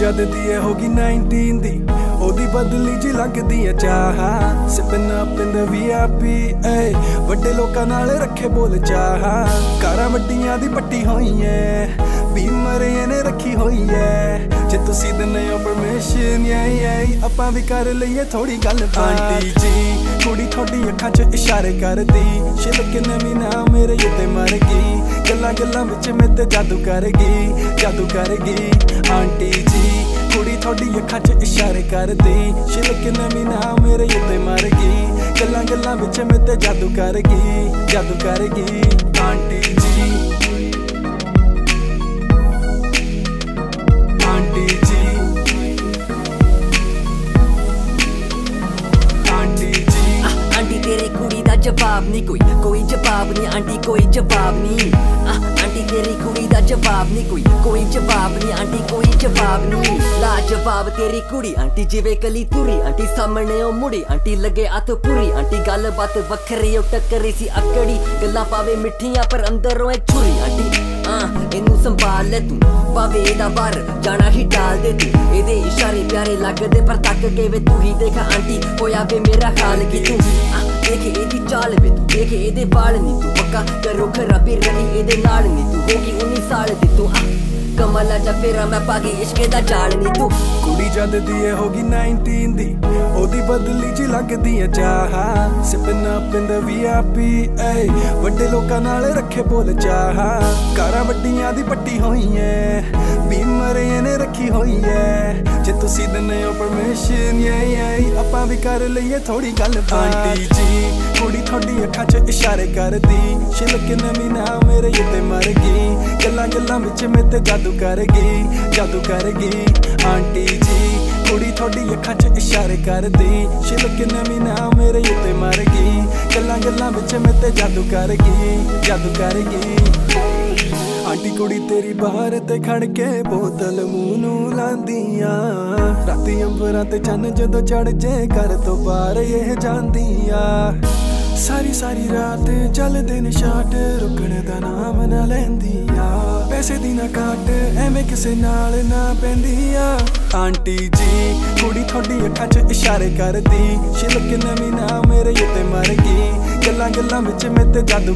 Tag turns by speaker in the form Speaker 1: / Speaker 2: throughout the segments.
Speaker 1: ਜਦ ਦੀ ਹੋਗੀ 19 ਦੀ ਉਹਦੀ ਬਦਲੀ ਜੀ ਲੱਗਦੀ ਆ ਚਾਹ ਸਿਪਨ ਅਪ ਇਨ ਦ VIP ਏ ਵੱਡੇ ਲੋਕਾਂ ਨਾਲ ਰੱਖੇ ਬੋਲ ਚਾਹ ਕਾਰਾਂ ਵੱਡੀਆਂ ਦੀ ਪੱਟੀ ਹੋਈ ਐ ਬੀਮਰ ਇਹਨੇ ਰੱਖੀ ਹੋਈ ਐ ਜੇ ਤੁਸੀਂ ਦਿੰਦੇ ਹੋ ਪਰਮਿਸ਼ਨ ਆਪਾਂ ਵੀ ਕਰ ਲਈਏ ਥੋੜੀ ਗੱਲ ਆਂਟੀ ਜੀ ਕੁੜੀ ਤੁਹਾਡੀ ਅੱਖਾਂ 'ਚ ਇਸ਼ਾਰੇ ਕਰਦੀ ਛਿਲਕ ਨਵੀਂ ਨਾ ਮੇਰੇ ਉੱਤੇ ਮਰ ਗਈ ਗੱਲਾਂ ਗੱਲਾਂ ਵਿੱਚ ਮੇਰੇ ਤੇ ਜਾਦੂ ਕਰੇਗੀ ਆਂਟੀ ਜੀ ਕੁੜੀ ਤੁਹਾਡੀ ਅੱਖਾਂ 'ਚ ਇਸ਼ਾਰੇ ਕਰਦੀ ਛਿਲਕ ਨਵੀਂ ਨਾ ਮੇਰੇ ਉੱਤੇ ਮਰ ਗਈ ਗੱਲਾਂ ਗੱਲਾਂ ਵਿੱਚ ਮੇਰੇ ਤੇ ਜਾਦੂ ਕਰੇਗੀ ਆਂਟੀ ਜੀ
Speaker 2: तेरी कुड़ी दा जवाब नहीं कोई जवाब नहीं आंटी कोई जवाब नहीं आंटी तेरी कुड़ी दा जवाब नहीं कोई जवाब नहीं आंटी कोई जवाब नहीं ला जवाब तेरी कुड़ी आंटी जिवे कली तुरी आंटी सामने ओ मुड़ी आंटी लगे हथ पूरी आंटी गल बात वखरी ओ टकरी सी अकड़ी गल्लां पावे मिठियां पर अंदरों है छुरी आंटी इनू संभाल ले तू पावे एदा बार जाना ही डाल दे तू एदे इशारे प्यारे लगदे पर तक के वे तू ही देख आंटी होया वे मेरा हाल की तू देखे एदी चाल वे तू देखे एदे बाल नी तू पक्का करो खराबी रही एदे नाल नी तू होगी 19 साल दी तू कमला जा फेरा मैं पागी इश्के दा जाल नी तू
Speaker 1: कुड़ी जद दी होगी 19 दी ओदी बदली जी लगदी आ चाह सिपन अप इन द VIP ਏ ਵੱਡੇ ਲੋਕਾਂ ਨਾਲ ਰੱਖੇ ਬੋਲ ਚਾਹ ਕਾਰਾਂ ਵੱਡੀਆਂ ਦੀ ਪੱਟੀ ਹੋਈ ਐ ਬੀਮਰ ਇਹਨੇ ਰੱਖੀ ਹੋਈ ਐ ਜੇ ਤੁਸੀਂ ਦਿੰਦੇ ਹੋ ਪਰਮਿਸ਼ਨ ਆਪਾਂ ਵੀ ਕਰ ਲਈਏ ਥੋੜੀ ਗੱਲ ਆਂਟੀ ਜੀ ਕੁੜੀ ਤੁਹਾਡੀ ਅੱਖਾਂ 'ਚ ਇਸ਼ਾਰੇ ਕਰਦੀ ਛਿਲਕ ਨਵੀਂ ਨਾ ਮੇਰੇ ਉੱਤੇ ਮਰ ਗਈ ਗੱਲਾਂ ਗੱਲਾਂ ਵਿੱਚ ਮੇਰੇ ਤੇ ਜਾਦੂ ਕਰੇਗੀ ਆਂਟੀ ਜੀ ਕੁੜੀ ਤੁਹਾਡੀ ਅੱਖਾਂ 'ਚ ਇਸ਼ਾਰੇ ਕਰਦੀ ਛਿਲਕ ਨਵੀਂ ਨਾ ਮੇਰੇ ਉੱਤੇ ਮਰ ਗਈ ਗੱਲਾਂ ਗੱਲਾਂ ਵਿੱਚ ਮੇਰੇ ਤੇ ਜਾਦੂ ਕਰੇਗੀ ਆਂਟੀ ਕੁੜੀ ਤੇਰੀ ਬਾਹਰ ਤੇ ਖੜ ਕੇ ਬੋਤਲ ਮੂੰਹ ਨੂੰ ਲਾਂਦੀਆਂ ਰਾਤੀ ਅੰਬਰਾਂ ਤੇ ਚੰਨ ਜਦੋਂ ਚੜ ਜੇ ਘਰ ਤੋਂ ਬਾਹਰ ਇਹ ਜਾਂਦੀਆਂ ਸਾਰੀ ਰਾਤ ਚੱਲਦੇ ਨੇ ਸ਼ਾਟ ਰੁਕਣ ਦਾ ਨਾਮ ਨਾ ਲੈਂਦੀ ਆ ਪੈਸੇ ਦੀ ਨਾ ਘਾਟ ਐਵੇਂ ਕਿਸੇ ਨਾਲ ਨਾ ਪੈਂਦੀ ਆ ਆਂਟੀ ਜੀ ਕੁੜੀ ਤੁਹਾਡੀ ਅੱਖਾਂ 'ਚ ਇਸ਼ਾਰੇ ਕਰਦੀ ਛਿਲਕ ਨਵੀਂ ਨਾ ਮੇਰੇ ਉੱਤੇ ਮਰ ਗਈ ਗੱਲਾਂ ਗੱਲਾਂ ਵਿੱਚ ਮੇਰੇ ਤੇ ਜਾਦੂ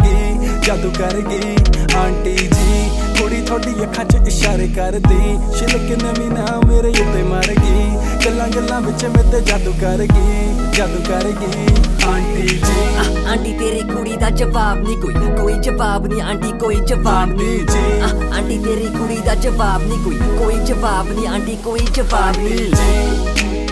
Speaker 1: ਕਰੇਗੀ ਆਂਟੀ ਜੀ ਕੁੜੀ ਤੁਹਾਡੀ ਅੱਖਾਂ 'ਚ ਇਸ਼ਾਰੇ ਕਰਦੀ ਛਿਲਕ ਨਵੀਂ ਨਾ ਮੇਰੇ ਉੱਤੇ ਮਰ ਗਈ ਗੱਲਾਂ ਗੱਲਾਂ ਵਿੱਚ ਮੇਰੇ ਤੇ ਜਾਦੂ ਕਰੇਗੀ ਆਂਟੀ ਜੀ
Speaker 2: आंटी तेरी कुड़ी दा जवाब नहीं कोई जवाब नहीं आंटी कोई जवाब नहीं आंटी तेरी कुड़ी दा जवाब नहीं कोई जवाब नहीं आंटी कोई जवाब नहीं।